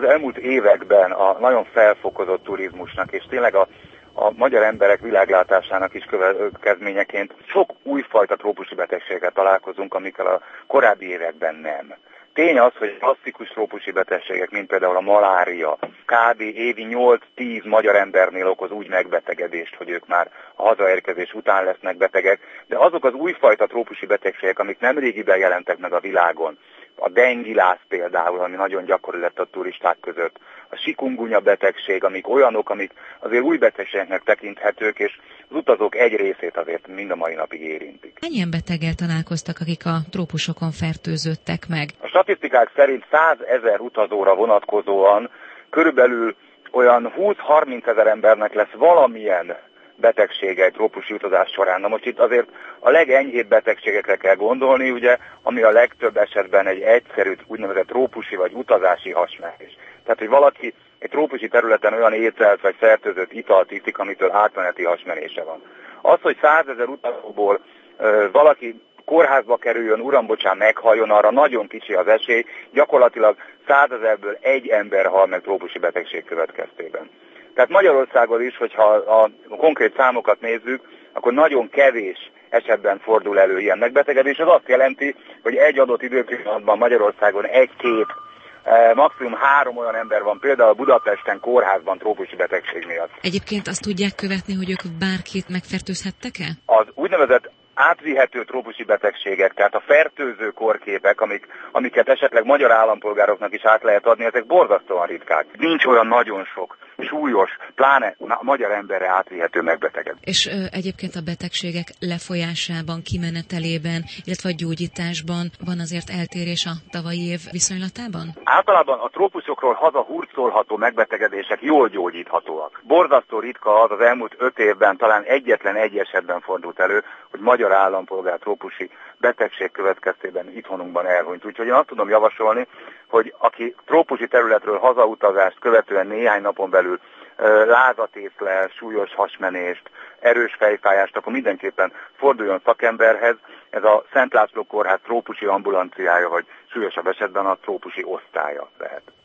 elmúlt években a nagyon felfokozott turizmusnak, és tényleg a magyar emberek világlátásának is következményeként sok újfajta trópusi betegséggel találkozunk, amikkel a korábbi években nem. Tény az, hogy klasszikus trópusi betegségek, mint például a malária, kb. Évi 8-10 magyar embernél okoz úgy megbetegedést, hogy ők már a hazaérkezés után lesznek betegek, de azok az újfajta trópusi betegségek, amik nemrégiben jelentek meg a világon, a dengilász például, ami nagyon gyakori lett a turisták között, a chikungunya betegség, amik olyanok, amik azért új betegségeknek tekinthetők, és az utazók egy részét azért mind a mai napig érintik. Hány ilyen beteggel találkoztak, akik a trópusokon fertőzöttek meg? A statisztikák szerint 100 000 utazóra vonatkozóan körülbelül olyan 20-30 ezer embernek lesz valamilyen betegsége egy trópusi utazás során. Na most itt azért a legenyhébb betegségekre kell gondolni, ugye, ami a legtöbb esetben egy egyszerű úgynevezett trópusi vagy utazási hasmenés. Tehát, hogy valaki egy trópusi területen olyan ételt vagy fertőzött italt iszik, amitől átmeneti hasmenése van. Az, hogy 100 000 utazóból valaki kórházba kerüljön, uram, bocsán, meghalljon, arra nagyon kicsi az esély, gyakorlatilag 100 000-ből egy ember hal meg trópusi betegség következtében. Tehát Magyarországon is, hogyha a konkrét számokat nézzük, akkor nagyon kevés esetben fordul elő ilyen megbetegedés. Ez azt jelenti, hogy egy adott időpillanatban Magyarországon 1-2, maximum 3 olyan ember van, például Budapesten kórházban trópusi betegség miatt. Egyébként azt tudják követni, hogy ők bárkit megfertőzhettek-e? Az úgynevezett átvihető trópusi betegségek, tehát a fertőző kórképek, amiket esetleg magyar állampolgároknak is át lehet adni, ezek borzasztóan ritkák. Nincs olyan nagyon sok súlyos, pláne magyar emberre átvihető megbetegedés. És egyébként a betegségek lefolyásában, kimenetelében, illetve a gyógyításban van azért eltérés a tavalyi év viszonylatában? Általában a trópusokról haza hurcolható megbetegedések jól gyógyíthatóak. Borzasztó ritka az elmúlt 5 évben, talán egyetlen egy esetben fordult elő, hogy magyar állampolgár trópusi betegség következtében itthonunkban elhunyt. Úgyhogy én azt tudom javasolni, hogy aki trópusi területről hazautazást követően néhány napon belül lázat észlel, súlyos hasmenést, erős fejfájást, akkor mindenképpen forduljon szakemberhez. Ez a Szent László Kórház trópusi ambulanciája, vagy súlyosabb esetben a trópusi osztálya lehet.